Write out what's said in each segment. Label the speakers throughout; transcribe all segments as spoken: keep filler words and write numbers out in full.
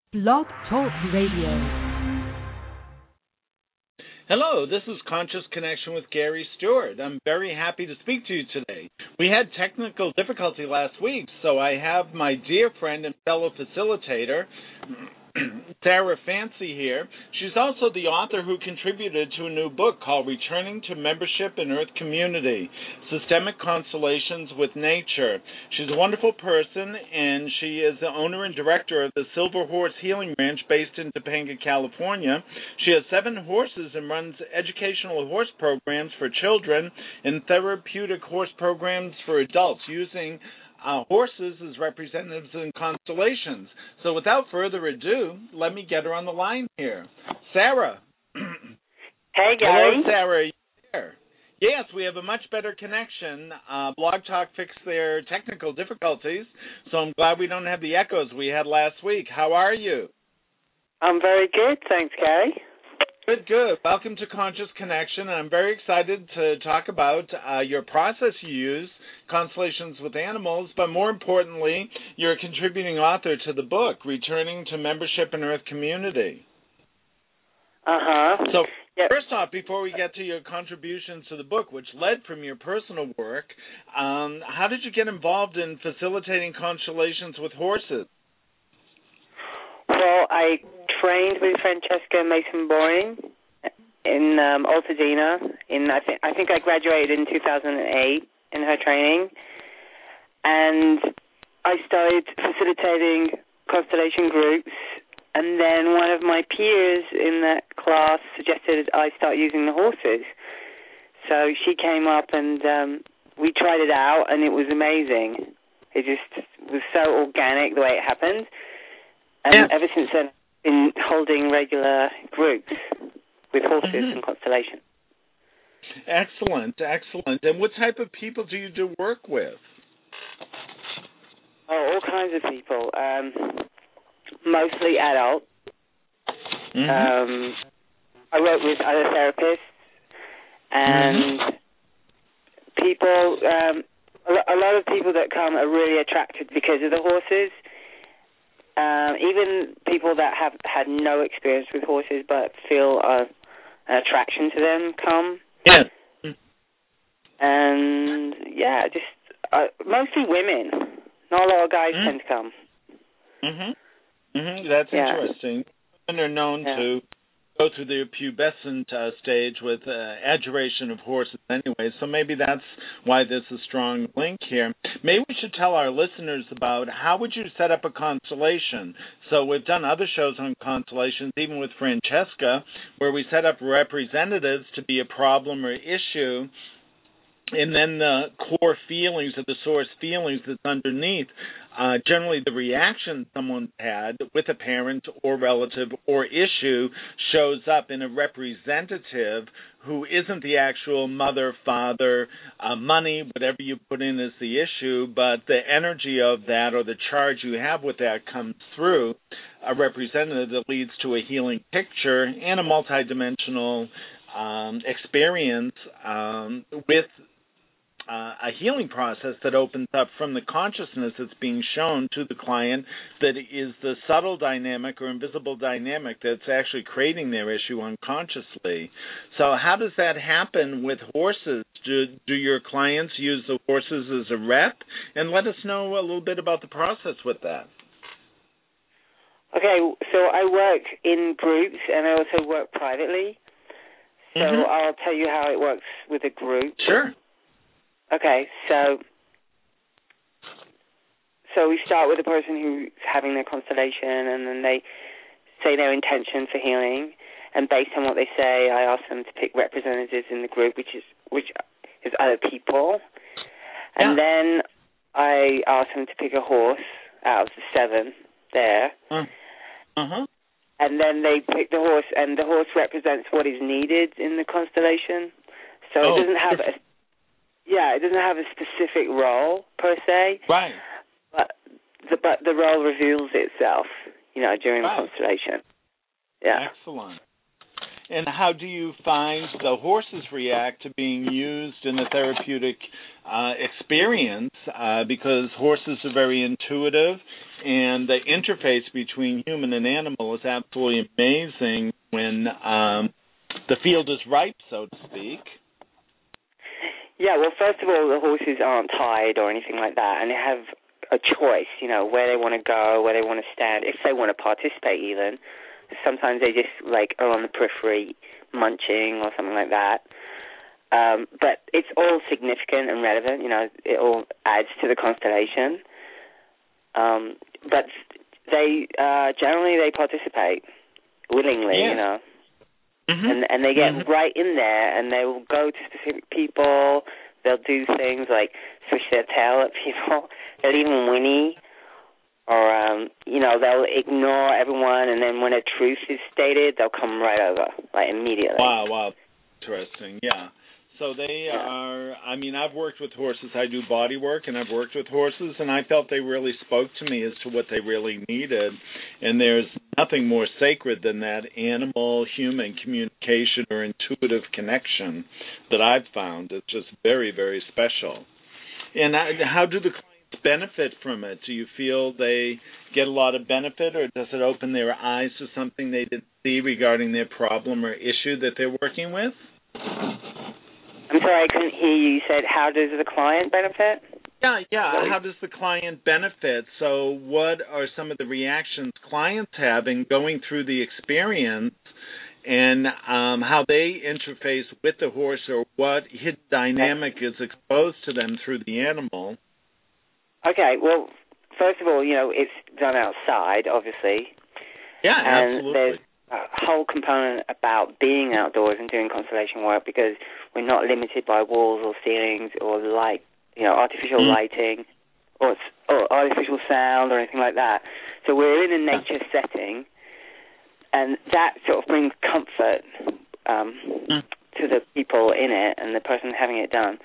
Speaker 1: Blog Talk Radio.
Speaker 2: Hello, this is Conscious Connection with Gary Stewart. I'm very happy to speak to you today. We had technical difficulty last week, so I have my dear friend and fellow facilitator, Sarah Fancy here. She's also the author who contributed to a new book called Returning to Membership in Earth Community, Systemic Constellations with Nature. She's a wonderful person, and she is the owner and director of the Silver Horse Healing Ranch based in Topanga, California. She has seven horses and runs educational horse programs for children and therapeutic horse programs for adults using Uh, horses as representatives in constellations. So without further ado, let me get her on the line here. Sarah.
Speaker 3: Hey, Gary.
Speaker 2: Hello, Sarah. Are you there? Yes, we have a much better connection. Uh, Blog Talk fixed their technical difficulties, so I'm glad we don't have the echoes we had last week. How are you?
Speaker 3: I'm very good, thanks, Gary.
Speaker 2: Good, good. Welcome to Conscious Connection. I'm very excited to talk about uh, your process you use, Constellations with Animals, but more importantly, you're a contributing author to the book, Returning to Membership in Earth Community.
Speaker 3: Uh-huh.
Speaker 2: So
Speaker 3: yep.
Speaker 2: First off, before we get to your contributions to the book, which led from your personal work, um, how did you get involved in facilitating constellations with horses?
Speaker 3: Well, I trained with Francesca Mason-Boring in um, Altadena. In I think I think I graduated in two thousand eight in her training, and I started facilitating constellation groups. And then one of my peers in that class suggested I start using the horses. So she came up and um, we tried it out, and it was amazing. It just was so organic the way it happened. And
Speaker 2: yeah.
Speaker 3: ever since then, I've been holding regular groups with horses
Speaker 2: mm-hmm.
Speaker 3: and constellation.
Speaker 2: Excellent, excellent. And what type of people do you do work with?
Speaker 3: Oh, all kinds of people. Um, mostly adults.
Speaker 2: Mm-hmm.
Speaker 3: Um, I work with other therapists and mm-hmm. people. Um, a lot of people that come are really attracted because of the horses. Um, even people that have had no experience with horses but feel uh, an attraction to them come.
Speaker 2: Yeah.
Speaker 3: And, yeah, just uh, mostly women. Not a lot of guys mm-hmm. tend to come.
Speaker 2: Mm-hmm. Mm-hmm. That's
Speaker 3: yeah.
Speaker 2: interesting. Women are known
Speaker 3: yeah.
Speaker 2: to go through the pubescent uh, stage with uh, adoration of horses anyway, so maybe that's why there's a strong link here. Maybe we should tell our listeners about how would you set up a constellation. So we've done other shows on constellations, even with Francesca, where we set up representatives to be a problem or issue, and then the core feelings or the source feelings that's underneath, uh, generally the reaction someone's had with a parent or relative or issue shows up in a representative who isn't the actual mother, father, uh, money, whatever you put in as the issue, but the energy of that or the charge you have with that comes through a representative that leads to a healing picture and a multidimensional um, experience um, with Uh, a healing process that opens up from the consciousness that's being shown to the client that is the subtle dynamic or invisible dynamic that's actually creating their issue unconsciously. So how does that happen with horses? Do, do your clients use the horses as a rep? And let us know a little bit about the process with that.
Speaker 3: Okay, so I work in groups and I also work privately. So mm-hmm. I'll tell you how it works with a group.
Speaker 2: Sure.
Speaker 3: Okay, so so we start with the person who's having their constellation, and then they say their intention for healing, and based on what they say, I ask them to pick representatives in the group, which is which is other people, and
Speaker 2: yeah.
Speaker 3: then I ask them to pick a horse out of the seven there,
Speaker 2: uh, uh-huh.
Speaker 3: and then they pick the horse, and the horse represents what is needed in the constellation, so
Speaker 2: oh.
Speaker 3: it doesn't have a Yeah, it doesn't have a specific role per se.
Speaker 2: Right.
Speaker 3: But the but the role reveals itself, you know, during
Speaker 2: right.
Speaker 3: the constellation. Yeah.
Speaker 2: Excellent. And how do you find the horses react to being used in a therapeutic uh, experience? Uh, because horses are very intuitive and the interface between human and animal is absolutely amazing when um, the field is ripe, so to speak.
Speaker 3: Yeah, well, first of all, the horses aren't tied or anything like that, and they have a choice, you know, where they want to go, where they want to stand, if they want to participate even. Sometimes they just, like, are on the periphery munching or something like that. Um, but it's all significant and relevant, you know, it all adds to the constellation. Um, but they, uh, generally they participate willingly,
Speaker 2: yeah.
Speaker 3: you know.
Speaker 2: Mm-hmm.
Speaker 3: And and they get
Speaker 2: mm-hmm.
Speaker 3: right in there, and they will go to specific people. They'll do things like switch their tail at people. They'll even whinny, or um, you know, they'll ignore everyone. And then when a truth is stated, they'll come right over, like immediately.
Speaker 2: Wow, wow, interesting. Yeah. So they
Speaker 3: yeah.
Speaker 2: are. I mean, I've worked with horses. I do body work, and I've worked with horses, and I felt they really spoke to me as to what they really needed. And there's nothing more sacred than that animal-human communication or intuitive connection that I've found. It's just very, very special. And how do the clients benefit from it? Do you feel they get a lot of benefit, or does it open their eyes to something they didn't see regarding their problem or issue that they're working with?
Speaker 3: I'm sorry, I couldn't hear you. You said, how does the client benefit?
Speaker 2: Yeah, yeah. How does the client benefit? So what are some of the reactions clients have in going through the experience, and um, how they interface with the horse, or what hidden dynamic is exposed to them through the animal?
Speaker 3: Okay, well, first of all, you know, it's done outside, obviously.
Speaker 2: Yeah,
Speaker 3: and
Speaker 2: absolutely.
Speaker 3: There's a whole component about being outdoors and doing constellation work, because we're not limited by walls or ceilings or light, you know, artificial mm. lighting or, or artificial sound or anything like that. So we're in a nature setting, and that sort of brings comfort um, mm. to the people in it and the person having it done.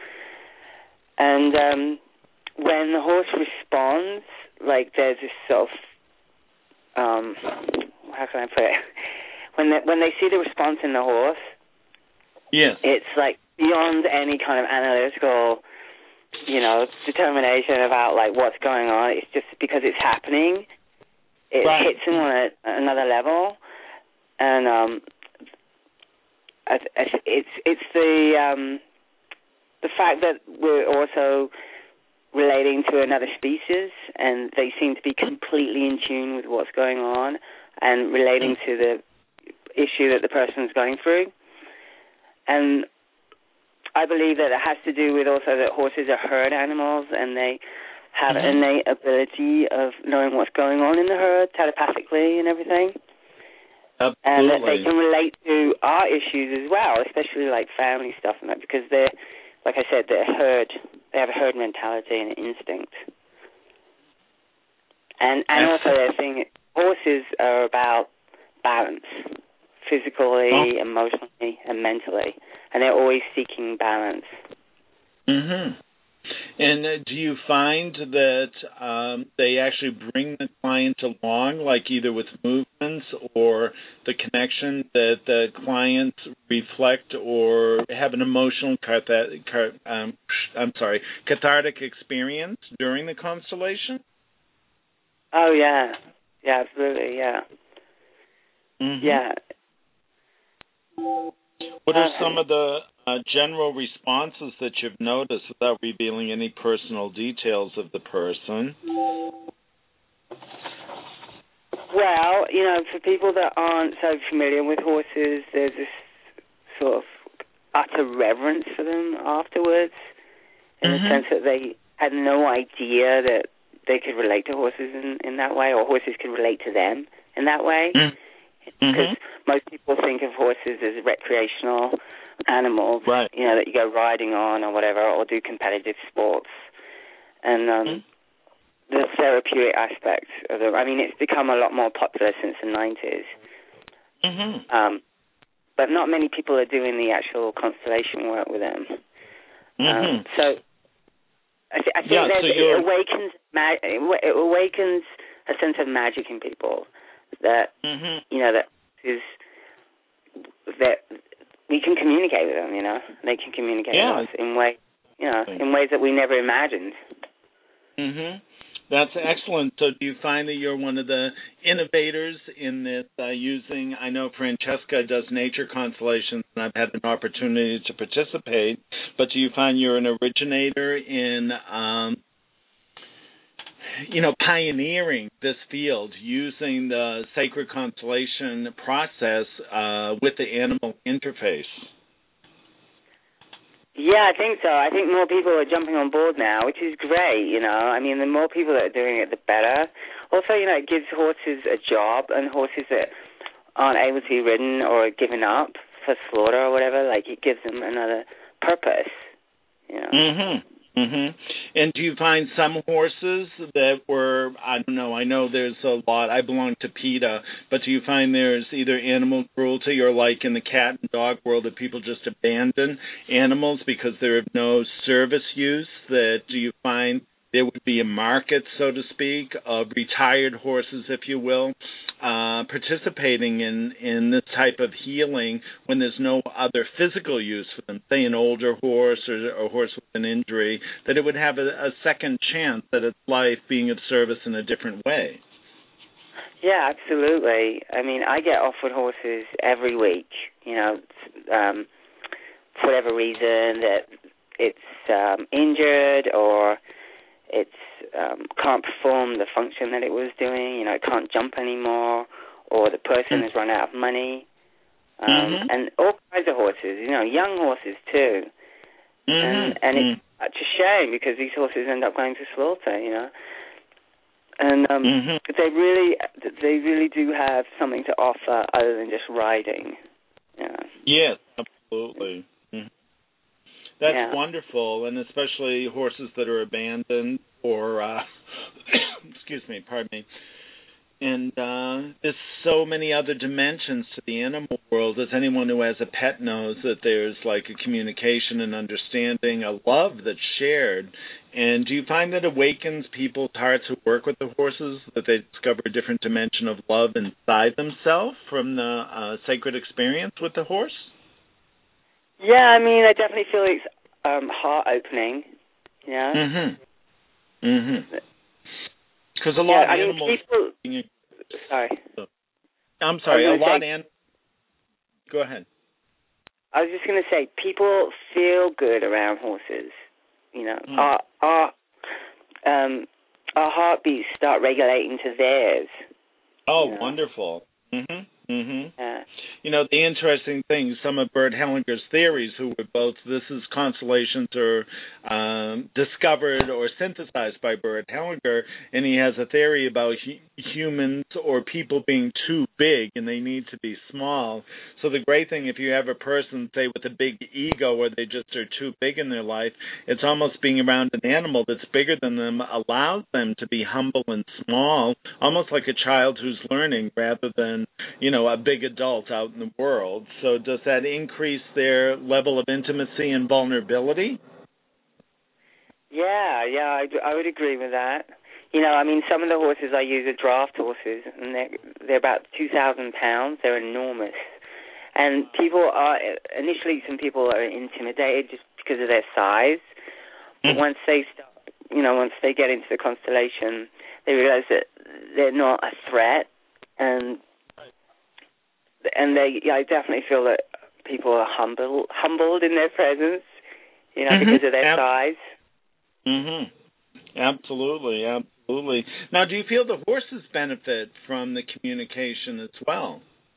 Speaker 3: And um, when the horse responds, like there's this sort of um, how can I put it? When they, when they see the response in the horse,
Speaker 2: yes,
Speaker 3: it's like beyond any kind of analytical, you know, determination about like what's going on. It's just because it's happening, it
Speaker 2: right.
Speaker 3: hits them on a, another level, and um, it's it's the um, the fact that we're also relating to another species, and they seem to be completely in tune with what's going on and relating to the issue that the person is going through. And I believe that it has to do with also that horses are herd animals, and they have mm-hmm. an innate ability of knowing what's going on in the herd telepathically and everything.
Speaker 2: Absolutely.
Speaker 3: And that they can relate to our issues as well, especially like family stuff and that, because they're, like I said, they're herd. They have a herd mentality and instinct. And and also the thing, horses are about balance, physically, oh. emotionally, and mentally, and they're always seeking balance.
Speaker 2: Mhm. And uh, do you find that um, they actually bring the client along, like either with movements or the connection that the clients reflect or have an emotional cathartic, um, I'm sorry, cathartic experience during the constellation?
Speaker 3: Oh yeah, yeah, absolutely, yeah,
Speaker 2: mm-hmm.
Speaker 3: yeah.
Speaker 2: What are some of the uh, general responses that you've noticed without revealing any personal details of the person?
Speaker 3: Well, you know, for people that aren't so familiar with horses, there's this sort of utter reverence for them afterwards, in mm-hmm. the sense that they had no idea that they could relate to horses in, in that way, or horses could relate to them in that way. Mm-hmm. Because most people think of horses as recreational animals,
Speaker 2: right.
Speaker 3: you know, that you go riding on or whatever, or do competitive sports. And um, mm-hmm. the therapeutic aspect of them, I mean, it's become a lot more popular since the nineties.
Speaker 2: Mm-hmm.
Speaker 3: Um, but not many people are doing the actual constellation work with them.
Speaker 2: Mm-hmm.
Speaker 3: Um, so I, th- I think
Speaker 2: yeah,
Speaker 3: that
Speaker 2: so
Speaker 3: it awakens, ma- it awakens a sense of magic in people. That
Speaker 2: mm-hmm.
Speaker 3: you know that is that we can communicate with them. You know, they can communicate
Speaker 2: yeah.
Speaker 3: with us in way, you know, in ways that we never imagined.
Speaker 2: Mhm. That's excellent. So do you find that you're one of the innovators in this uh, using, I know Francesca does nature constellations, and I've had an opportunity to participate, but do you find you're an originator in, um, you know, pioneering this field using the sacred constellation process uh, with the animal interface?
Speaker 3: Yeah, I think so. I think more people are jumping on board now, which is great, you know. I mean, the more people that are doing it, the better. Also, you know, it gives horses a job, and horses that aren't able to be ridden or given up for slaughter or whatever, like, it gives them another purpose, you know.
Speaker 2: Mm-hmm. Mm-hmm. And do you find some horses that were, I don't know, I know there's a lot, I belong to PETA, but do you find there's either animal cruelty or like in the cat and dog world that people just abandon animals because they're of no service use? That do you find there would be a market, so to speak, of retired horses, if you will, uh, participating in, in this type of healing when there's no other physical use for them, say an older horse or a horse with an injury, that it would have a, a second chance at its life being of service in a different way?
Speaker 3: Yeah, absolutely. I mean, I get offered horses every week, you know, um, for whatever reason, that it's um, injured or it's um, can't perform the function that it was doing, you know, it can't jump anymore, or the person mm-hmm. has run out of money, um, mm-hmm. and all kinds of horses, you know, young horses too. Mm-hmm. And, and it's mm-hmm. such a shame because these horses end up going to slaughter, you know. And um, mm-hmm. they really, they really do have something to offer other than just riding. You know?
Speaker 2: Yes, absolutely. Mm-hmm. That's
Speaker 3: yeah.
Speaker 2: wonderful, and especially horses that are abandoned or, uh, excuse me, pardon me. And uh, there's so many other dimensions to the animal world. As anyone who has a pet knows that there's like a communication and understanding, a love that's shared. And do you find that awakens people's hearts who work with the horses, that they discover a different dimension of love inside themselves from the uh, sacred experience with the horse?
Speaker 3: Yeah, I mean, I definitely feel it's um, heart-opening, you know?
Speaker 2: Mm-hmm. Mm-hmm. Because a lot
Speaker 3: yeah,
Speaker 2: of
Speaker 3: I
Speaker 2: animals...
Speaker 3: Mean, people, sorry.
Speaker 2: I'm sorry, a lot
Speaker 3: say,
Speaker 2: of... An- Go ahead.
Speaker 3: I was just going to say, people feel good around horses, you know?
Speaker 2: Mm.
Speaker 3: Our, our, um, our heartbeats start regulating to theirs.
Speaker 2: Oh,
Speaker 3: you know?
Speaker 2: Wonderful. Mm-hmm. Mm-hmm.
Speaker 3: Yeah.
Speaker 2: You know, the interesting thing, some of Bert Hellinger's theories, who were both, this is constellations are um, discovered or synthesized by Bert Hellinger, and he has a theory about hu- humans or people being too big and they need to be small. So the great thing, if you have a person, say, with a big ego where they just are too big in their life, it's almost being around an animal that's bigger than them allows them to be humble and small, almost like a child who's learning rather than, you know, a big adult out in the world. So does that increase their level of intimacy and vulnerability?
Speaker 3: Yeah, yeah, I, I would agree with that. You know, I mean, some of the horses I use are draft horses, and they're, they're about two thousand pounds. They're enormous. And people are, initially some people are intimidated just because of their size. But once they start, you know, once they get into the constellation, they realize that they're not a threat. And And they, yeah, I definitely feel that people are humble, humbled in their presence, you know, mm-hmm. because of their Ab- size.
Speaker 2: Mm-hmm. Absolutely, absolutely. Now, do you feel the horses benefit from the communication as well?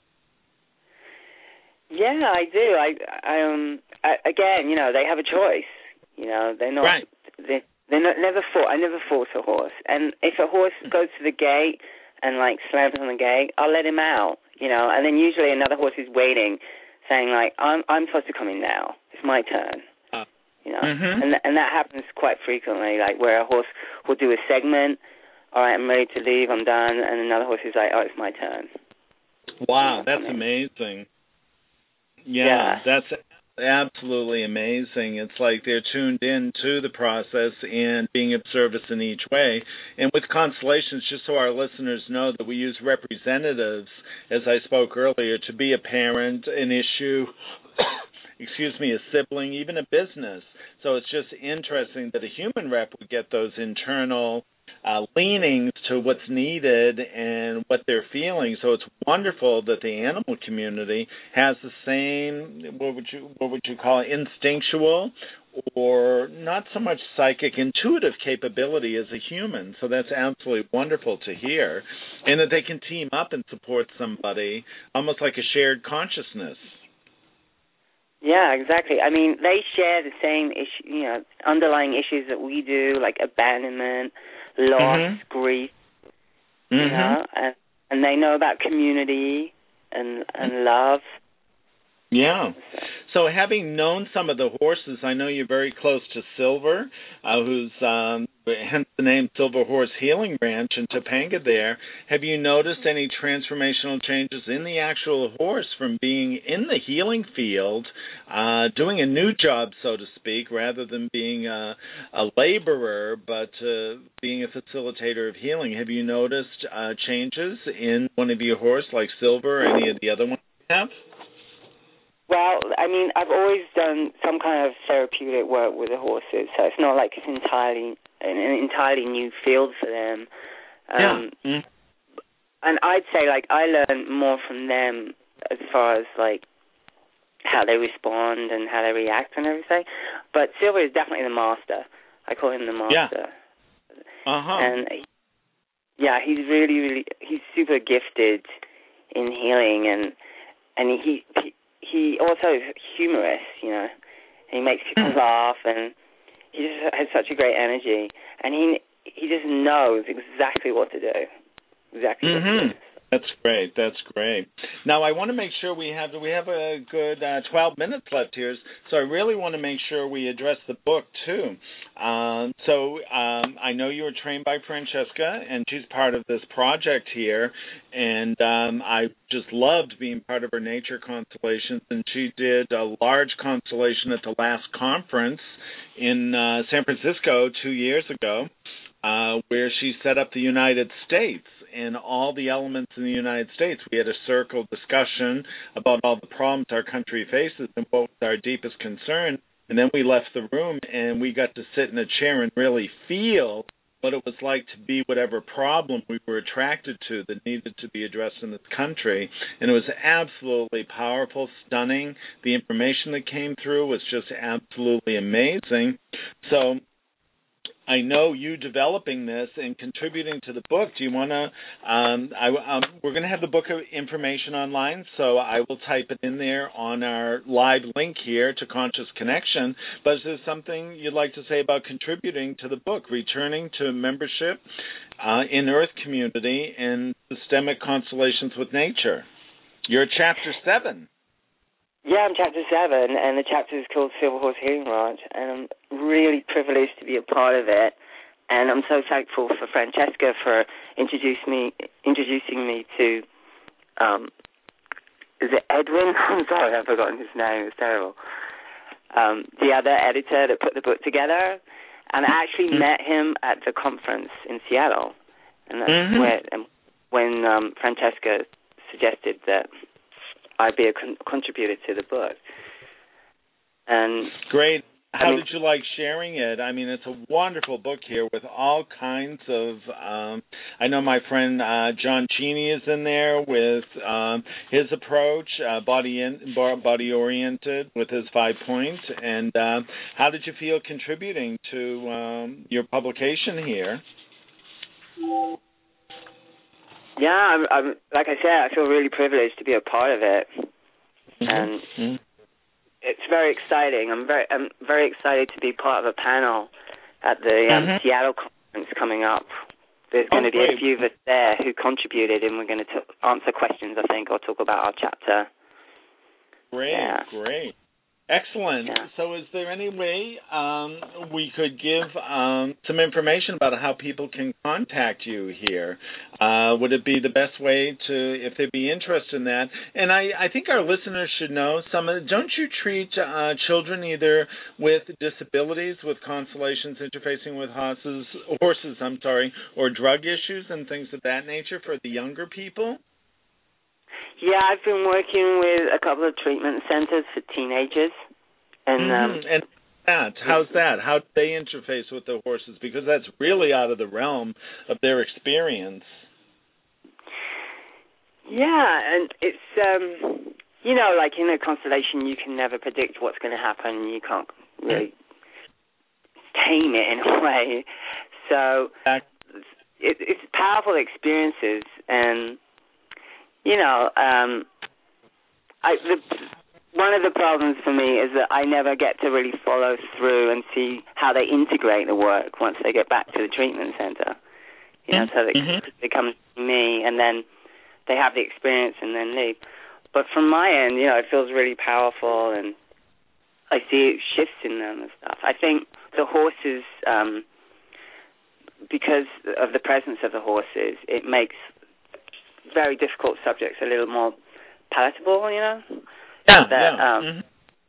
Speaker 3: Yeah, I do. I, I um, I, again, you know, they have a choice. You know, they're not.
Speaker 2: Right.
Speaker 3: They, they're not, never force. I never force a horse. And if a horse goes to the gate and like slams on the gate, I'll let him out. You know, and then usually another horse is waiting, saying like, "I'm I'm supposed to come in now. It's my turn." Uh, you know, mm-hmm. and and that happens quite frequently, like where a horse will do a segment. All right, I'm ready to leave. I'm done, and another horse is like, "Oh, it's my turn."
Speaker 2: Wow, that's amazing. Yeah, yeah, that's absolutely amazing. It's like they're tuned in to the process and being of service in each way. And with constellations, just so our listeners know that we use representatives, as I spoke earlier, to be a parent, an issue, excuse me, a sibling, even a business. So it's just interesting that a human rep would get those internal uh, leanings to what's needed and what they're feeling. So it's wonderful that the animal community has the same, what would you what would you call it, instinctual or not so much psychic, intuitive capability as a human. So that's absolutely wonderful to hear. And that they can team up and support somebody almost like a shared consciousness.
Speaker 3: Yeah, exactly. I mean, they share the same issue, you know, underlying issues that we do, like abandonment, loss, mm-hmm. grief, mm-hmm. you know, and, and they know about community and and love.
Speaker 2: Yeah. So having known some of the horses, I know you're very close to Silver, uh, who's um, hence the name Silver Horse Healing Ranch in Topanga there. Have you noticed any transformational changes in the actual horse from being in the healing field, uh, doing a new job, so to speak, rather than being a, a laborer, but uh, being a facilitator of healing? Have you noticed uh, changes in one of your horse, like Silver or any of the other ones you have?
Speaker 3: Well, I mean, I've always done some kind of therapeutic work with the horses, so it's not like it's entirely an, an entirely new field for them. Um, yeah. Mm. And I'd say, like, I learn more from them as far as, like, how they respond and how they react and everything. But Silver is definitely the master. I call him the master.
Speaker 2: Yeah. Uh-huh.
Speaker 3: And, yeah, he's really, really, he's super gifted in healing, and, and he... he He also is humorous, you know. He makes people laugh, and he just has such a great energy. And he he just knows exactly what to do. Exactly mm-hmm. what to do.
Speaker 2: That's great. That's great. Now, I want to make sure we have we have a good uh, twelve minutes left here, so I really want to make sure we address the book, too. Um, so um, I know you were trained by Francesca, and she's part of this project here, and um, I just loved being part of her nature constellations, and she did a large constellation at the last conference in uh, San Francisco two years ago, uh, where she set up the United States and all the elements in the United States. We had a circle discussion about all the problems our country faces and what was our deepest concern. And then we left the room and we got to sit in a chair and really feel what it was like to be whatever problem we were attracted to that needed to be addressed in this country. And it was absolutely powerful, stunning. The information that came through was just absolutely amazing. So I know you developing this and contributing to the book. Do you want to? Um, I, um, we're going to have the book of information online, so I will type it in there on our live link here to Conscious Connection. But is there something you'd like to say about contributing to the book, returning to membership uh, in Earth Community and Systemic Constellations with Nature? You're at chapter seven.
Speaker 3: Yeah, I'm chapter seven, and the chapter is called Silver Horse Healing Ranch, and I'm really privileged to be a part of it. And I'm so thankful for Francesca for introduce me, introducing me to, um, is it Edwin? I'm sorry, I've forgotten his name. It's terrible. Um, the other editor that put the book together, and I actually mm-hmm. met him at the conference in Seattle, and that's mm-hmm. where and when um, Francesca suggested that I'd be a con- contributor to the book. And
Speaker 2: great. How
Speaker 3: I mean,
Speaker 2: did you like sharing it? I mean, it's a wonderful book here with all kinds of, um, I know my friend uh, John Cheney is in there with um, his approach, uh, body in, body oriented with his five points. And uh, how did you feel contributing to um, your publication here?
Speaker 3: Yeah, I'm, I'm, like I said, I feel really privileged to be a part of it, mm-hmm. and mm-hmm. it's very exciting. I'm very, I'm very excited to be part of a panel at the um, mm-hmm. Seattle conference coming up. There's going oh, to be great. a few of us there who contributed, and we're going to t- answer questions, I think, or talk about our chapter.
Speaker 2: Great, yeah. great. Excellent. Yeah. So is there any way um, we could give um, some information about how people can contact you here? Uh, would it be the best way to, if they'd be interested in that? And I, I think our listeners should know, some of, don't you treat uh, children either with disabilities, with constellations interfacing with horses, horses, I'm sorry, or drug issues and things of that nature for the younger people?
Speaker 3: Yeah, I've been working with a couple of treatment centers for teenagers, and
Speaker 2: mm-hmm.
Speaker 3: um,
Speaker 2: and that? How's that? How do they interface with the horses? Because that's really out of the realm of their experience.
Speaker 3: Yeah, and it's, um, you know, like in a constellation, you can never predict what's going to happen. You can't really tame it in a way. So it, it's powerful experiences, and, you know, um, I, the, one of the problems for me is that I never get to really follow through and see how they integrate the work once they get back to the treatment center. You know, so they, mm-hmm. they come to me, and then they have the experience and then leave. But from my end, you know, it feels really powerful, and I see shifts in them and stuff. I think the horses, um, because of the presence of the horses, it makes very difficult subjects a little more palatable, you know?
Speaker 2: Yeah,
Speaker 3: that,
Speaker 2: yeah.
Speaker 3: Um,
Speaker 2: mm-hmm.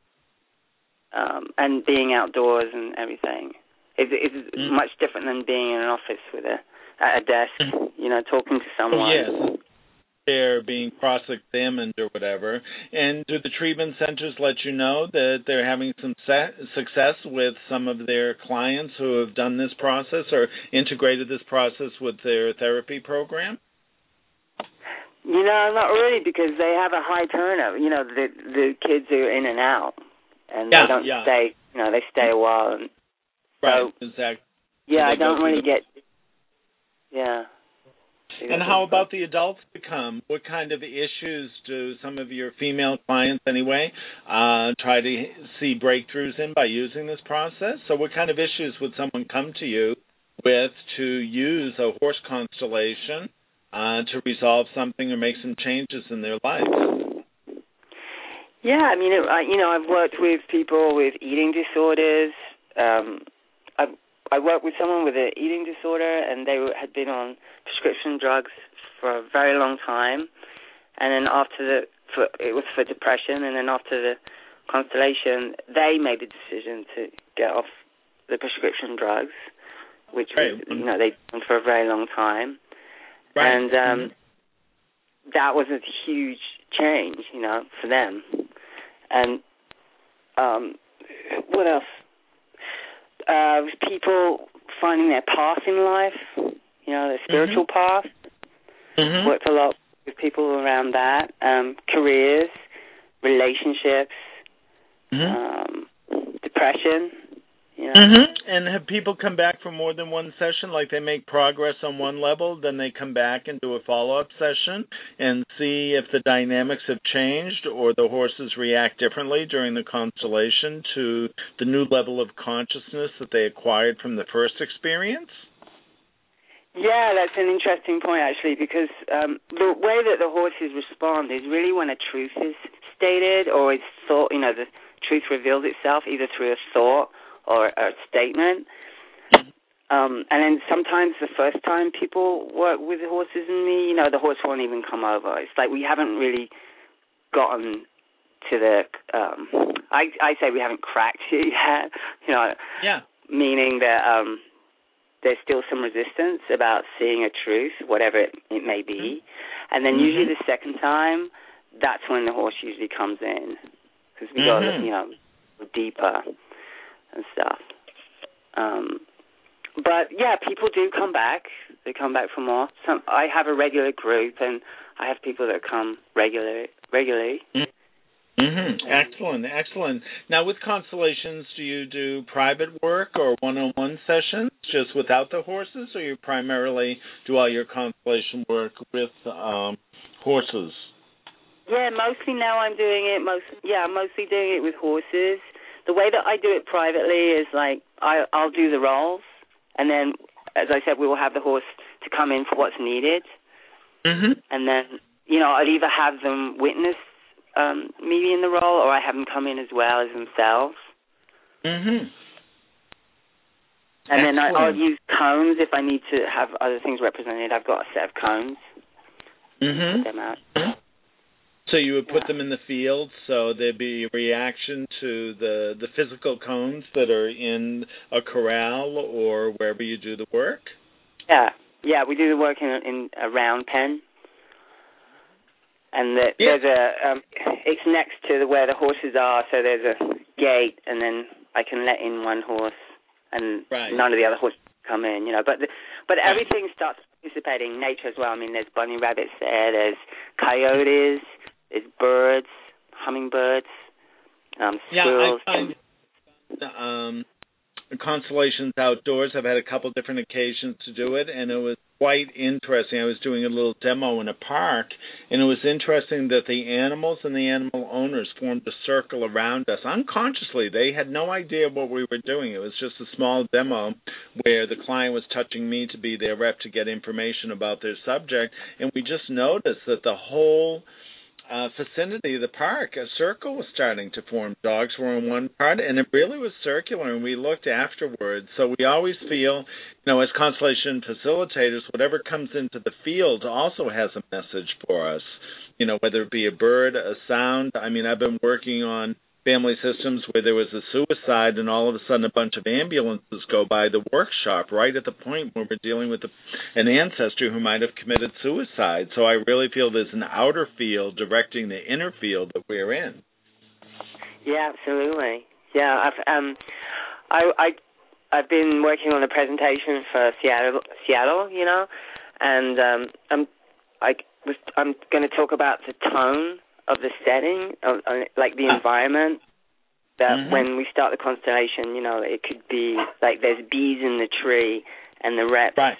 Speaker 3: um, and being outdoors and everything is, is mm-hmm. much different than being in an office with a, at a desk, mm-hmm. you know, talking to someone.
Speaker 2: Oh, yes. They're being cross-examined or whatever. And do the treatment centers let you know that they're having some success with some of their clients who have done this process or integrated this process with their therapy program?
Speaker 3: You know, not really, because they have a high turnover. You know, the the kids are in and out, and
Speaker 2: yeah,
Speaker 3: they don't
Speaker 2: yeah.
Speaker 3: stay. You know, they stay a while. And
Speaker 2: right,
Speaker 3: so,
Speaker 2: exactly.
Speaker 3: Yeah,
Speaker 2: so
Speaker 3: I don't really
Speaker 2: the...
Speaker 3: get. Yeah.
Speaker 2: And how about the adults to come? What kind of issues do some of your female clients, anyway, uh, try to see breakthroughs in by using this process? So what kind of issues would someone come to you with to use a horse constellation uh, to resolve something or make some changes in their lives?
Speaker 3: Yeah, I mean, it, I, you know, I've worked with people with eating disorders. Um, I've I worked with someone with an eating disorder, and they had been on prescription drugs for a very long time. And then after the, for, it was for depression, and then after the constellation, they made the decision to get off the prescription drugs, which right. was, you know, they'd done for a very long time. Right. And um, mm-hmm. that was a huge change, you know, for them. And um, what else? Uh, people finding their path in life, you know, their spiritual mm-hmm. path. Mm-hmm. Worked a lot with people around that. Um, careers, relationships, mm-hmm. um, depression. You know.
Speaker 2: Mm-hmm. And have people come back for more than one session? Like they make progress on one level, then they come back and do a follow-up session and see if the dynamics have changed or the horses react differently during the constellation to the new level of consciousness that they acquired from the first experience?
Speaker 3: Yeah, that's an interesting point, actually, because um, the way that the horses respond is really when a truth is stated or it's thought, you know, the truth reveals itself either through a thought or a statement. Um, and then sometimes the first time people work with the horses and me, you know, the horse won't even come over. It's like we haven't really gotten to the, um, I, I say we haven't cracked it yet, you know,
Speaker 2: yeah.
Speaker 3: meaning that um, there's still some resistance about seeing a truth, whatever it, it may be. Mm-hmm. And then mm-hmm. usually the second time, that's when the horse usually comes in, because we mm-hmm. go, you know, deeper and stuff. Um, but, yeah, people do come back. They come back for more. Some, I have a regular group, and I have people that come regularly. regularly.
Speaker 2: Mm-hmm. Excellent, excellent. Now, with constellations, do you do private work or one-on-one sessions just without the horses, or you primarily do all your constellation work with um, horses?
Speaker 3: Yeah, mostly now I'm doing it. Most, yeah, I'm mostly doing it with horses. The way that I do it privately is like I, I'll do the roles, and then, as I said, we will have the horse to come in for what's needed.
Speaker 2: Mm-hmm.
Speaker 3: And then, you know, I'll either have them witness um, me in the role, or I have them come in as well as themselves.
Speaker 2: Mm-hmm.
Speaker 3: And Excellent. Then I, I'll use cones if I need to have other things represented. I've got a set of cones.
Speaker 2: Mm-hmm.
Speaker 3: Put them out.
Speaker 2: So you would put
Speaker 3: yeah.
Speaker 2: them in the field, so there'd be a reaction to the, the physical cones that are in a corral or wherever you do the work?
Speaker 3: Yeah, yeah, we do the work in, in a round pen. And the, yeah. there's a, um, it's next to the, where the horses are, so there's a gate, and then I can let in one horse, and
Speaker 2: right.
Speaker 3: none of the other horses come in, you know. But the, but everything starts participating in nature as well. I mean, there's bunny rabbits there, there's coyotes, there's birds, hummingbirds, um, squirrels.
Speaker 2: Yeah, I find um, Constellations Outdoors, I've had a couple different occasions to do it, and it was quite interesting. I was doing a little demo in a park, and it was interesting that the animals and the animal owners formed a circle around us unconsciously. They had no idea what we were doing. It was just a small demo where the client was touching me to be their rep to get information about their subject, and we just noticed that the whole Uh, vicinity of the park, a circle was starting to form. Dogs were in one part, and it really was circular, and we looked afterwards. So we always feel, you know, as constellation facilitators, whatever comes into the field also has a message for us, you know, whether it be a bird, a sound. I mean, I've been working on family systems where there was a suicide and all of a sudden a bunch of ambulances go by the workshop right at the point where we're dealing with a, an ancestor who might have committed suicide. So I really feel there's an outer field directing the inner field that we're in.
Speaker 3: Yeah, absolutely. Yeah, I've um, I I I've been working on a presentation for Seattle, Seattle, you know, and um, I'm I was I'm going to talk about the tone of the setting, of, uh, like the environment, that mm-hmm. when we start the constellation, you know, it could be like there's bees in the tree and the reps
Speaker 2: right.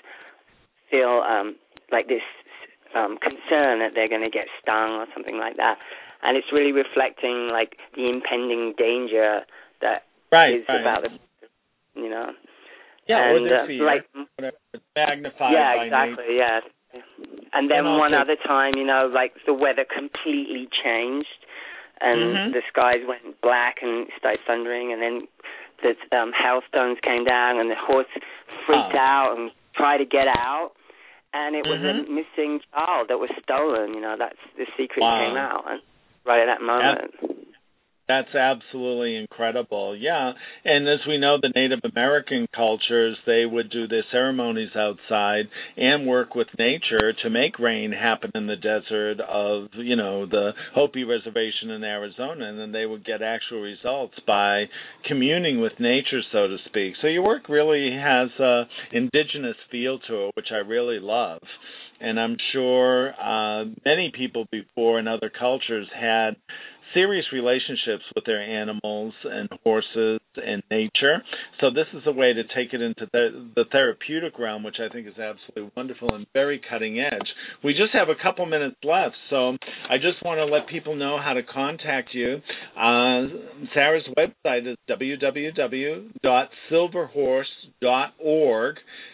Speaker 3: feel um, like this um, concern that they're going to get stung or something like that. And it's really reflecting like the impending danger that
Speaker 2: right,
Speaker 3: is
Speaker 2: right.
Speaker 3: about the, you know.
Speaker 2: Yeah,
Speaker 3: and,
Speaker 2: or the
Speaker 3: uh,
Speaker 2: fear,
Speaker 3: like,
Speaker 2: it's magnified
Speaker 3: yeah,
Speaker 2: by
Speaker 3: exactly,
Speaker 2: nature.
Speaker 3: yeah. And then
Speaker 2: and
Speaker 3: one
Speaker 2: also,
Speaker 3: other time, you know, like the weather completely changed and
Speaker 2: mm-hmm.
Speaker 3: the skies went black and started thundering, and then the um, hailstones came down and the horse freaked
Speaker 2: oh.
Speaker 3: out and tried to get out, and it was
Speaker 2: mm-hmm.
Speaker 3: a missing child that was stolen. You know, that's the secret
Speaker 2: wow.
Speaker 3: came out and right at that moment.
Speaker 2: That's, that's absolutely incredible. Yeah, and as we know, the Native American cultures, they would do their ceremonies outside and work with nature to make rain happen in the desert of, you know, the Hopi Reservation in Arizona, and then they would get actual results by communing with nature, so to speak. So your work really has a indigenous feel to it, which I really love. And I'm sure uh, many people before in other cultures had serious relationships with their animals and horses and nature. So this is a way to take it into the, the therapeutic realm, which I think is absolutely wonderful and very cutting edge. We just have a couple minutes left, so I just want to let people know how to contact you. Uh, Sarah's website is w w w dot silver horse dot org.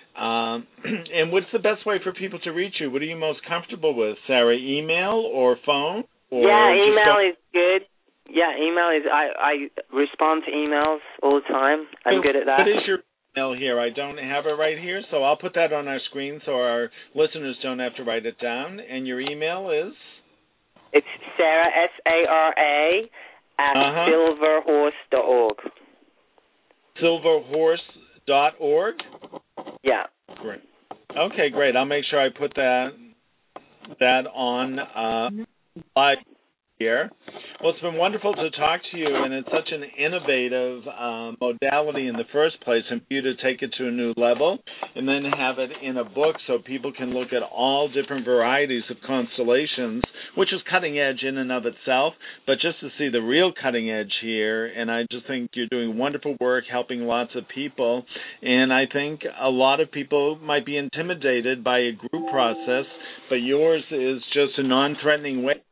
Speaker 2: Um, and what's the best way for people to reach you? What are you most comfortable with, Sarah, email or phone? Or
Speaker 3: yeah, email
Speaker 2: go-
Speaker 3: is good. Yeah, email is, I, I respond to emails all the time. I'm
Speaker 2: so
Speaker 3: good at that.
Speaker 2: What is your email here? I don't have it right here, so I'll put that on our screen so our listeners don't have to write it down. And your email is?
Speaker 3: It's Sarah, S A R A, at
Speaker 2: uh-huh.
Speaker 3: silver horse dot org.
Speaker 2: silver horse dot org?
Speaker 3: Yeah.
Speaker 2: Great. Okay, great. I'll make sure I put that that on uh, live here. Well, it's been wonderful to talk to you, and it's such an innovative uh, modality in the first place, and for you to take it to a new level and then have it in a book so people can look at all different varieties of constellations, which is cutting edge in and of itself, but just to see the real cutting edge here, and I just think you're doing wonderful work helping lots of people, and I think a lot of people might be intimidated by a group process, but yours is just a non-threatening way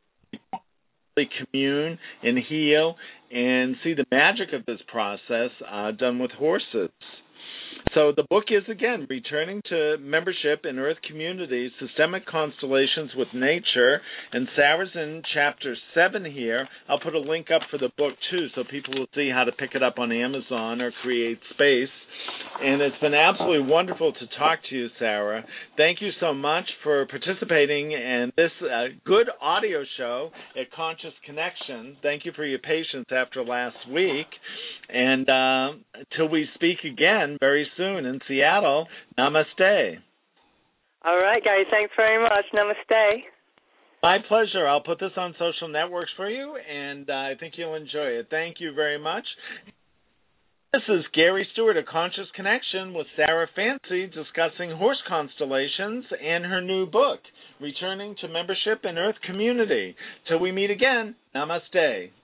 Speaker 2: commune and heal and see the magic of this process uh, done with horses. So the book is, again, Returning to Membership in Earth Communities, Systemic Constellations with Nature, and Sarah's in Chapter seven here. I'll put a link up for the book, too, so people will see how to pick it up on Amazon or Create Space. And it's been absolutely wonderful to talk to you, Sarah. Thank you so much for participating in this uh, good audio show at Conscious Connection. Thank you for your patience after last week. And uh, until we speak again very soon in Seattle, namaste.
Speaker 3: All right, guys. Thanks very much. Namaste.
Speaker 2: My pleasure. I'll put this on social networks for you, and uh, I think you'll enjoy it. Thank you very much. This is Gary Stewart, A Conscious Connection, with Sarah Fancy, discussing horse constellations and her new book, Returning to Membership in Earth Community. Till we meet again, namaste.